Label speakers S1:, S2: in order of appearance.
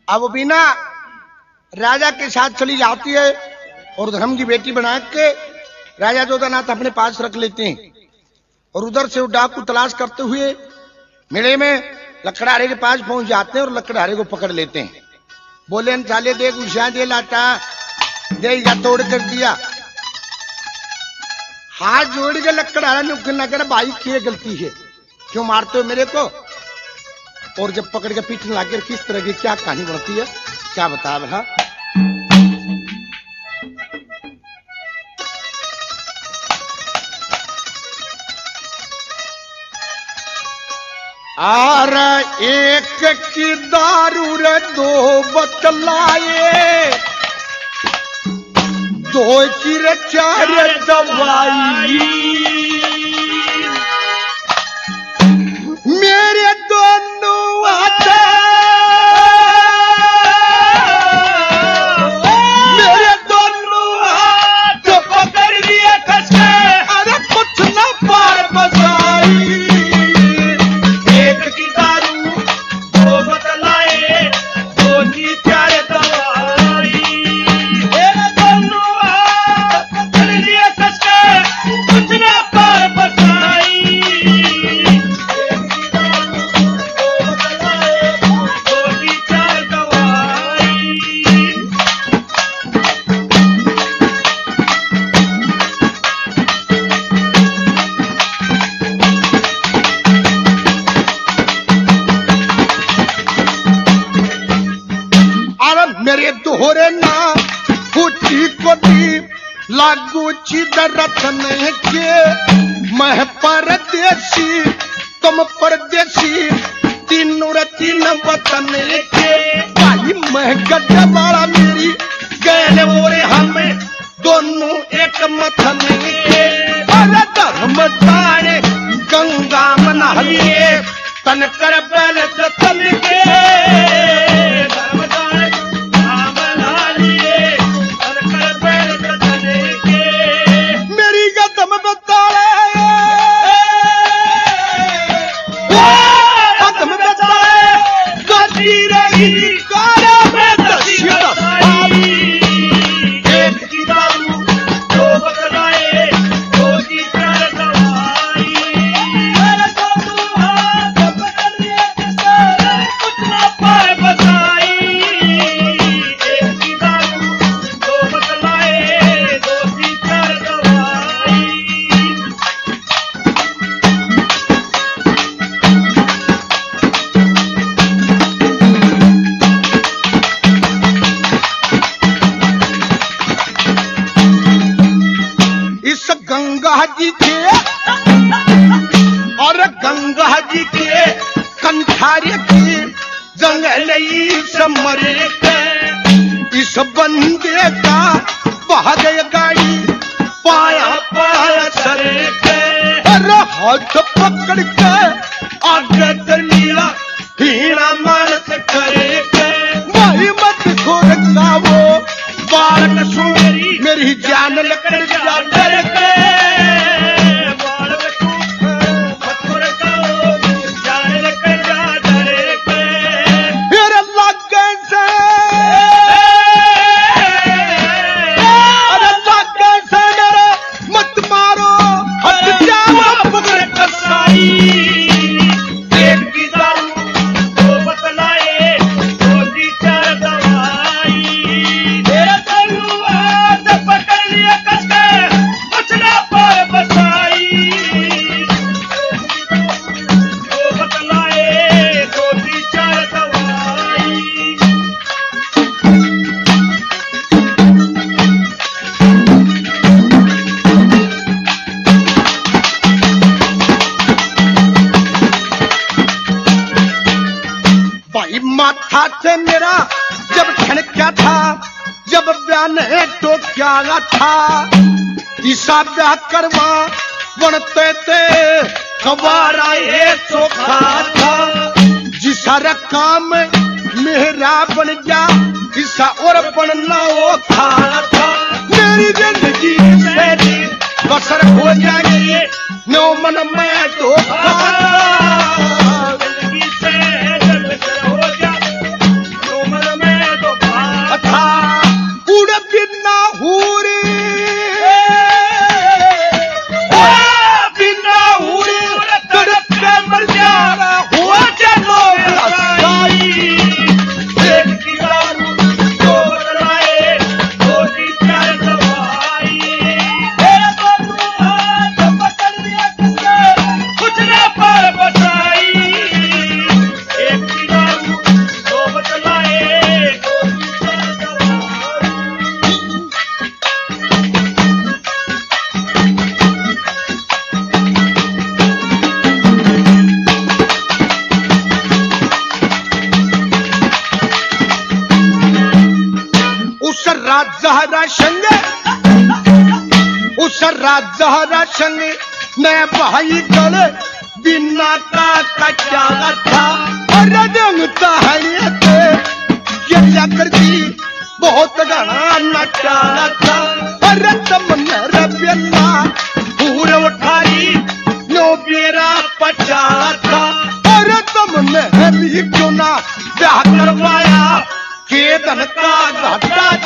S1: अब वो बीना राजा के साथ चली जाती है और धर्म की बेटी बना के राजा जोधानाथ अपने पास रख लेते हैं और उधर से वो डाकू तलाश करते हुए मेले में लकड़हारे के पास पहुंच जाते हैं और लकड़हारे को पकड़ लेते हैं। बोले साले देख उषा दे लाटा देगा तोड़ कर दिया। हाथ जोड़ के लकड़हारा ने ना कर भाई क्या गलती है, क्यों मारते हो मेरे को? और जब पकड़ के पीछे लाकर किस तरह की क्या कहानी बढ़ती है क्या बता रहा। आर एक की दारू रे दो बतलाए, दो की रे चार दवाई, मेरे दोनों हाथ मेरे दोनों हाथ पकड़ लिए कसके, अरे कुछ न पार बसाई। मेरे दोहरे ना फूटी को दी लागू चिदर रखने के, मैं परदेसी तुम परदेसी तीनों तीन वतन के। भाई मैं गड्ढा मेरी गैल मोरे हमें दोनों एक मथन के। अरे धर्म तारे गंगा मना लिए तन कर बैल जतन के, गंगा जी के और गंगा जी के कंठारे की जंगली समरे के, इस बंदे का बह गई गाड़ी पाया पाया सरे के। अरे हाथ पकड़ के आगे कर लिया हीरा मानस करे के, वही मत खोर का वो बालक सुमेरी मेरी जान लकड़ जा डर के। माथा से मेरा जब ठनका था, जब बयान है तो क्या था, ईसा ब्याह करवा बनते थे कबारा ये चोखा था। जिसा काम मेरा बन जा ईसा और बनना वो था। मेरी जिंदगी से बसर हो जाएगी नो मन में तो जिंदगी से बसर हो जा नो मन में राजहरा संग उस राजहरा संग मैं भाई गल बिना का कच्चा था और रंगता है ये करती बहुत घना नचा था और तमन्ना रबियल्ला पूरे उठाई नो बेरा पचा था और तुमने भी क्यों ना ब्याह करवाया के धन का घाटा